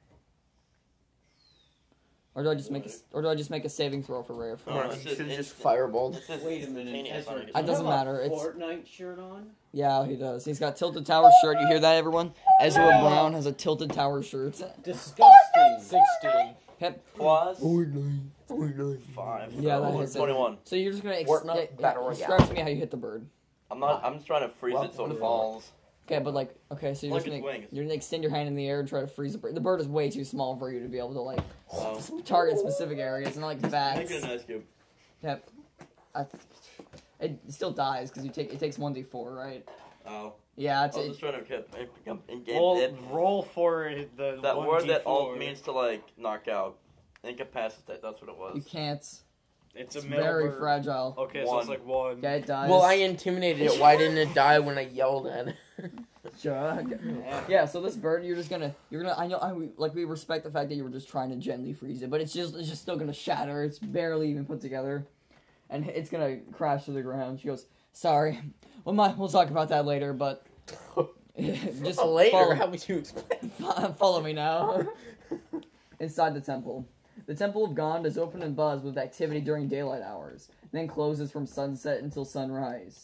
Or do I just make a, or do I just make a saving throw for Ray of No, Frost? Or it's you just should have just instant. fireballed. It's just Wait a minute. instantaneous. Ezra, I don't It get doesn't you have a matter, it's- Fortnite shirt on? Yeah, he does. He's got tilted tower shirt. You hear that, everyone? Ezra Brown has a tilted tower shirt. Disgusting. sixteen. Plus Fortnite. Fortnite. five. Yeah, that Oh, hits it. twenty-one. So you're just gonna ex- Fortnite yeah, yeah, Battle describe Royale. to me how you hit the bird. I'm not. I'm just trying to freeze Well, it so what it is it? falls. Okay, but like, okay, so you're Like just its gonna wings. you're gonna extend your hand in the air and try to freeze the bird. The bird is way too small for you to be able to like Oh. target specific areas. It's not like Make bats. it an ice cube. Yep. I, it still dies because you take it takes one d four, right? Oh. Yeah, I it's was it, just trying to get in game. Roll, It, roll for the that one word that D four. alt means to like knock out, incapacitate. That's what it was. you can't. It's a It's middle very bird. fragile. Okay, so One. it's like one. Yeah, it dies. Well, I intimidated it. Why didn't it die when I yelled at it? Sure. Yeah, so this bird, you're just gonna, you're gonna. I know, I like we respect the fact that you were just trying to gently freeze it, but it's just, it's just still gonna shatter. It's barely even put together, and it's gonna crash to the ground. She goes, "Sorry, well, my, we'll talk about that later, but just Oh, later, follow, how would you explain? follow me now." Inside the temple, the Temple of Gond is open and buzz with activity during daylight hours, then closes from sunset until sunrise.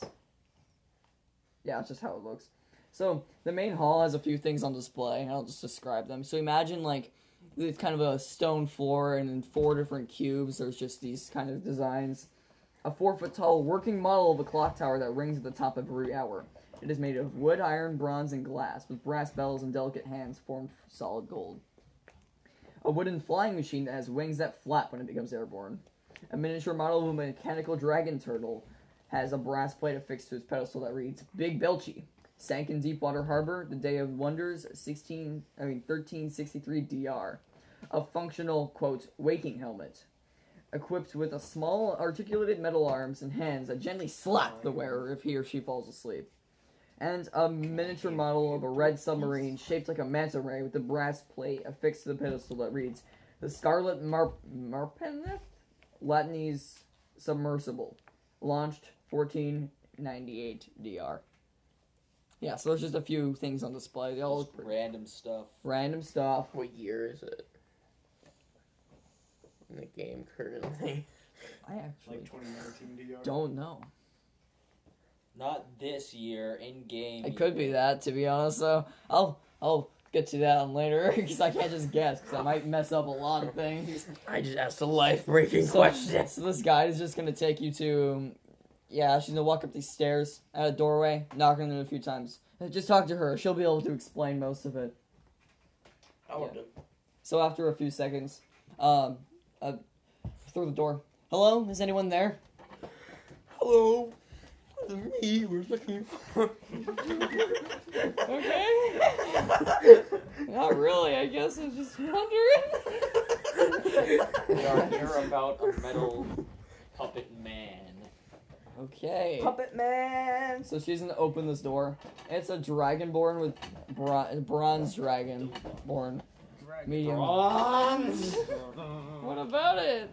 Yeah, that's just how it looks. So, the main hall has a few things on display, and I'll just describe them. So, imagine, like, it's kind of a stone floor, and in four different cubes, there's just these kind of designs. A four-foot-tall working model of a clock tower that rings at the top of every hour. It is made of wood, iron, bronze, and glass, with brass bells and delicate hands formed from solid gold. A wooden flying machine that has wings that flap when it becomes airborne. A miniature model of a mechanical dragon turtle has a brass plate affixed to its pedestal that reads, Big Belchy. Sank in Deepwater Harbor, the Day of Wonders, sixteen, I mean thirteen sixty-three D R. A functional, quote, waking helmet. Equipped with a small, articulated metal arms and hands that gently slap the wearer if he or she falls asleep. And a miniature model of a red submarine shaped like a manta ray with a brass plate affixed to the pedestal that reads, The Scarlet Mar- Marpeneth? Latinese Submersible. Launched fourteen ninety-eight D R. Yeah, so there's just a few things on display. They all look Just pretty random stuff. random stuff. What year is it? In the game currently. I actually Like twenty nineteen D R. don't know. Not this year, in game. It could be that, to be honest. So I'll I'll get to that on later because I can't just guess because I might mess up a lot of things. I just asked a life-breaking So, question. so this guide is just gonna take you to, yeah, she's gonna walk up these stairs at a doorway, knock on it a few times. Just talk to her; she'll be able to explain most of it. I worked Yeah. it. So after a few seconds, um, uh, through the door. Hello, is anyone there? Hello. It's me. We're looking for. Okay. Not really. I guess I'm just wondering. We are here about a metal puppet man. Okay. Puppet man. So she's gonna open this door. It's a dragonborn with bron- bronze dragonborn. Medium. Bronze. What about it?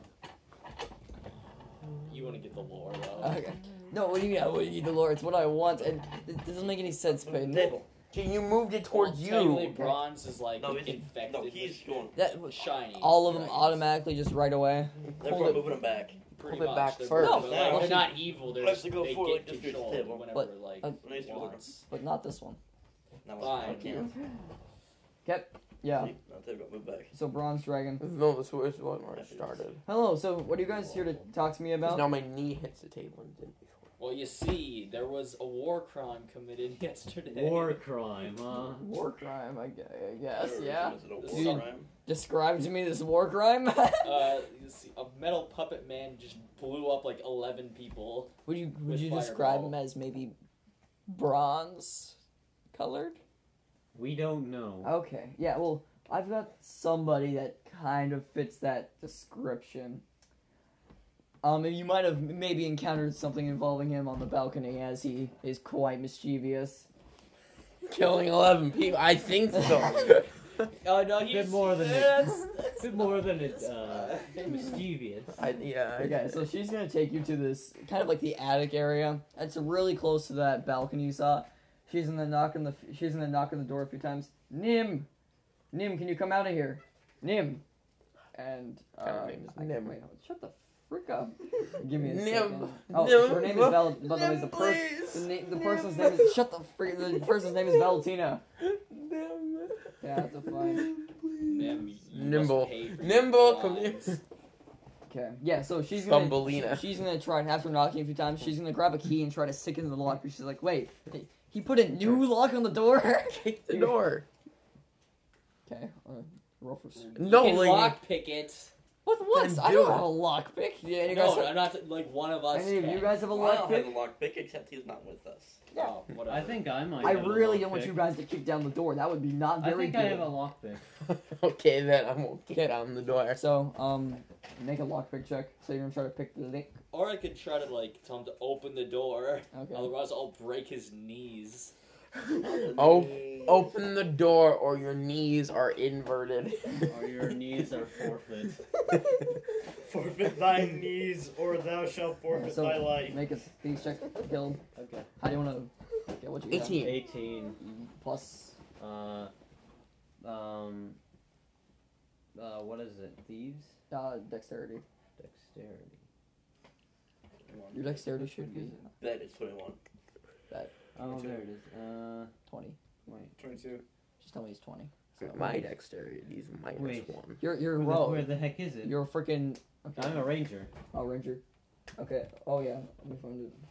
You want to get the lore though. Okay. No, what do you mean? I wouldn't eat the lore. It's what I want, and it doesn't make any sense, Peyton. Table. You moved it towards Well, technically, you. bronze is like No, he's infected. no, he's with going. That shiny. all of them dragons. automatically just right away. Therefore, Hold it. moving him back. Pretty Pull it much. back they're, first. They're, No, they're well, not evil. They're I have just to go they for, get like, just control table. whenever But, like uh, Nice to look at. wants. but not this one. Now Fine. I can't. Okay. Yeah. See, now they've got moved back. So bronze dragon. No, this was one where I started. Hello. So what are you guys here to talk to me 'Cause about? now my knee hits the table and didn't before. Well, you see, there was a war crime committed yesterday. War crime, huh? War crime, I gu- I guess. Terrorism, Yeah. Is it a Dude. war crime? Describe to me this war crime. Uh, you see, a metal puppet man just blew up like eleven people. would you would with you describe fireball. him as maybe bronze colored? We don't know. Okay. Yeah. Well, I've got somebody that kind of fits that description. Um, you might have maybe encountered something involving him on the balcony, as he is quite mischievous. Killing eleven people. I think so. Oh no, A he's bit more than it. that's, A bit more than it, uh, mischievous. I, yeah. I- Okay, so she's gonna take you to this kind of like the attic area. It's really close to that balcony you saw. She's in the knock on the she's in the knock on the door a few times. Nim, Nim, can you come out of here? Nim, and uh, Kind of name is I- Nim. Wait, shut the frick up. Give me a Nim. second. Oh, Nim. her name is Val. By the way, Nim, the person please. the, na- the person's name is shut the frick. The person's name is Valentina. Nim. Yeah, that's a fine. Damn, you- you Nimble. must pay for Nimble, your come here. crimes. Okay, yeah, so she's gonna Thumbelina. she- she's gonna try and after knocking a few times, she's gonna grab a key and try to stick it in the lock. But she's like, wait, he put a new lock on the door. Kick the door. Okay, uh, roll for. No, you can like- lockpick it. What? What? Then I do don't it. have a lockpick. Yeah, you No, guys. I'm not like one of us. Any of can. you guys have a Well, I don't have lockpick? a lockpick, except he's not with us. Oh, whatever. I think I might. I have a really don't want lockpick. you guys to kick down the door. That would be not I very think good. I have a lockpick. Okay, then I won't kick down the door. So, um, make a lockpick check. So you're gonna try to pick the link. Or I could try to like tell him to open the door. Okay. Otherwise, I'll break his knees. Oh, open the door or your knees are inverted. Or your knees are forfeit. Forfeit thy knees, or thou shalt forfeit So thy life. make a thieves check. Guild. Okay. How do you want to get what you got? eighteen. eighteen. Plus. Uh, um, uh, what is it? Thieves? Uh, dexterity. Dexterity. Your dexterity should be Bet it's twenty-one. Oh, there it is. Uh, twenty. wait. twenty-two. Just tell me it's twenty. So. My dexterity is minus Wait. one. You're you're a Where the, rogue. where the heck is it? You're a freaking. Okay. I'm a ranger. Oh, ranger. Okay. Oh yeah. Let me find it.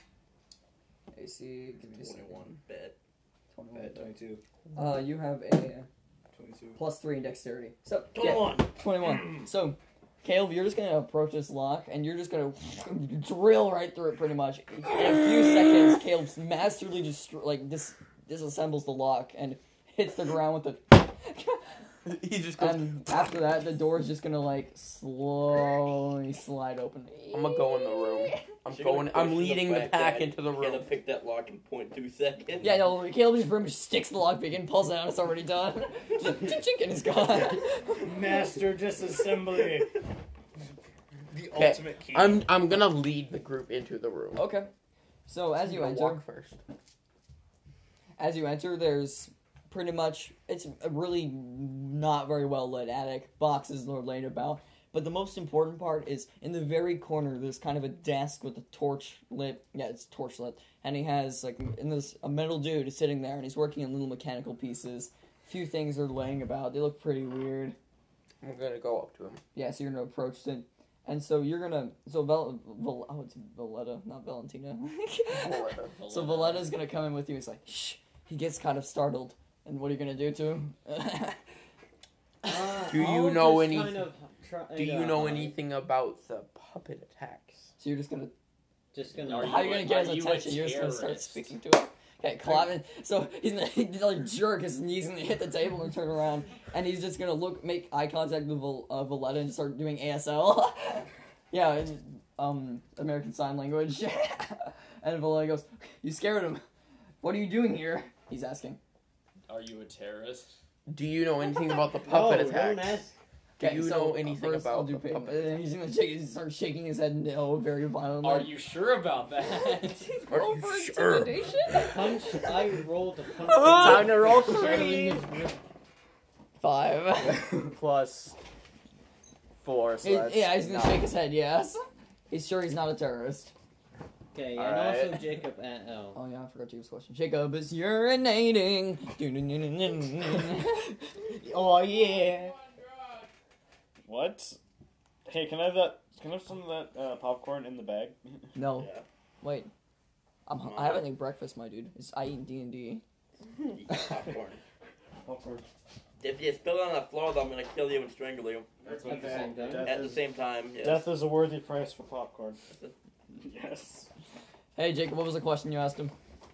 A C. Give me a second. twenty-one. Bet. twenty-one. Bet twenty-two. Uh, you have a twenty-two. plus three in dexterity. So yeah, twenty-one. twenty-one. So, Caleb, you're just gonna approach this lock, and you're just gonna drill right through it, pretty much. In a few seconds, Caleb masterly just like dis- disassembles the lock and hits the ground with the. He just goes. And after that, the door is just gonna like slowly slide open. I'm gonna go in the room. I'm She's going. gonna I'm push leading the back pack guy. into the He's gonna room. pick that lock in point two seconds. Yeah, no, Caleb just pretty much sticks the lockpick and pulls it out. It's already done. Just chink, chink, and it's gone. Master disassembly. The Okay, ultimate key. I'm. I'm gonna lead the group into the room. Okay. So as you I'm gonna enter, walk first. as you enter, there's pretty much it's a really not very well lit attic. Boxes are laying about, but the most important part is in the very corner. There's kind of a desk with a torch lit. Yeah, it's torch lit, and he has like in this a metal dude is sitting there, and he's working on little mechanical pieces. A few things are laying about. They look pretty weird. I'm gonna go up to him. Yeah, so you're gonna approach it. And so you're gonna so Val, Val oh it's Valletta, not Valentina. So Valletta's gonna come in with you. He's like, shh. He gets kind of startled. And what are you gonna do to him? Uh, Do you I'll know just any- Kind of try, Do you uh, know anything about the puppet attacks? So you're just gonna Just gonna. Are how are you you- gonna get are his you a attention? You're just gonna start terrorist? speaking to him. Okay, clapping. So he's gonna, he's gonna jerk his knees and hit the table and turn around, and he's just gonna look, make eye contact with Val, uh, Valletta and start doing A S L. Yeah, in, um, American Sign Language. And Valletta goes, "You scared him. What are you doing here?" He's asking. Are you a terrorist? Do you know anything about the No, puppet don't attacks? ask. Do Okay, you so, know uh, anything first I'll about do the pay- puppet? and he's gonna shake, start shaking his head no very violently. Are you sure about that? Are Roll you for sure? intimidation? Punch. I rolled a punch. Time to roll Shattering three. his rib. Five. Plus four, so He- that's yeah, he's gonna nine. shake his head. Yes. He's sure he's not a terrorist. Okay, All and right. also Jacob. Uh, oh. Oh yeah, I forgot Jacob's question. Jacob is urinating. Oh yeah. What? Hey, can I have that? Can I have some of that uh, popcorn in the bag? No, Yeah. wait. I'm, I haven't eaten breakfast, my dude. It's, I eat D and D. Eat popcorn. Popcorn. If you spill it on the floor, though, I'm gonna kill you and strangle you That's At the same time? Death at the is, same time. Yes. death is a worthy price for popcorn. Yes. Hey, Jacob, what was the question you asked him?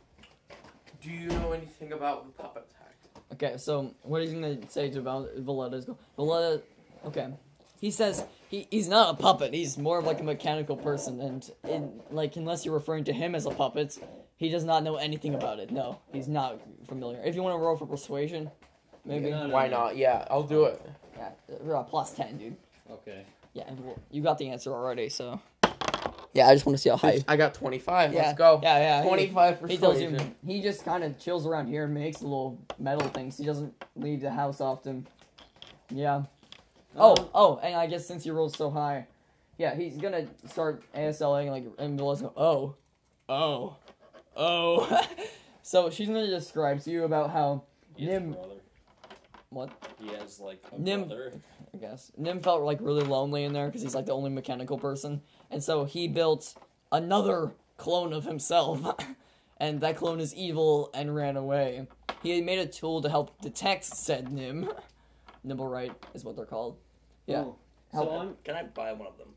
Do you know anything about the puppet attack? Okay, so what he's gonna say to Val- Valletta is, Valletta, okay. He says he, he's not a puppet, he's more of like a mechanical person, and in, like, unless you're referring to him as a puppet, he does not know anything about it. No, he's not familiar. If you want to roll for persuasion, maybe. No, no, Why no. not? Yeah, I'll do it. Yeah, uh, plus ten, dude. Okay. Yeah, well, you got the answer already, so. Yeah, I just want to see how high. I got twenty-five. Yeah, Let's go. Yeah, yeah. he- twenty-five He tells you persuasion. he just kind of chills around here and makes little metal things. He doesn't leave the house often. Yeah. Oh, Um, oh, and I guess since you rolled so high, yeah, he's gonna start ASLing like, and Villa's go, oh, oh, oh. So she's gonna describe to you about how He has Nim, a brother. what? He has like a Nim- brother. I guess Nim felt like really lonely in there because he's like the only mechanical person, and so he built another clone of himself, and that clone is evil and ran away. He made a tool to help detect said Nim. Nimblerite is what they're called. Yeah, Oh, Help so him. I'm. Can I buy one of them?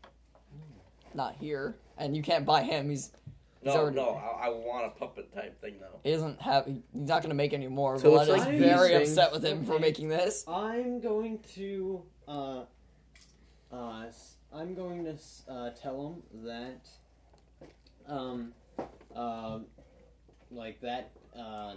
not here, and you can't buy him. He's He's No, already- no. I, I want a puppet type thing though. he doesn't have. He's not gonna make any more. So So it's is like very these upset things. with him for Okay. making this. I'm going to. Uh. Uh. s- I'm going to s- uh, tell him that. Um. Um. Like that. Uh.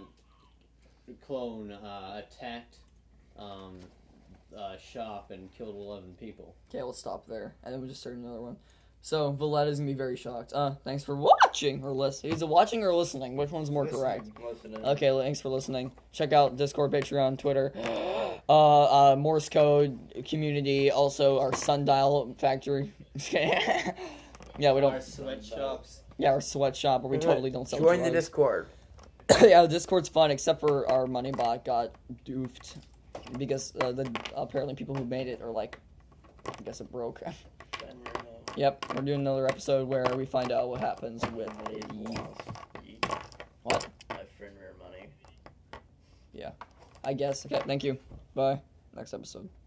Clone uh, attacked. Um. Uh, shop and killed eleven people. Okay, we'll stop there, and then we'll just start another one. So Valletta's gonna be very shocked. Uh, thanks for watching or listening. Is it watching or listening? Which one's more correct? Listening. Okay, thanks for listening. Check out Discord, Patreon, Twitter, uh, uh, Morse code community. Also, our sundial factory. yeah, we Our don't. sweatshops. Yeah, our sweatshop where we totally don't sell Join the drugs. Discord. Yeah, the Discord's fun, except for our money bot got doofed because uh, the apparently people who made it are like, I guess it broke. Yep, we're doing another episode where we find out what happens with the what? My friend rare money. I guess. Okay, thank you. Bye. Next episode.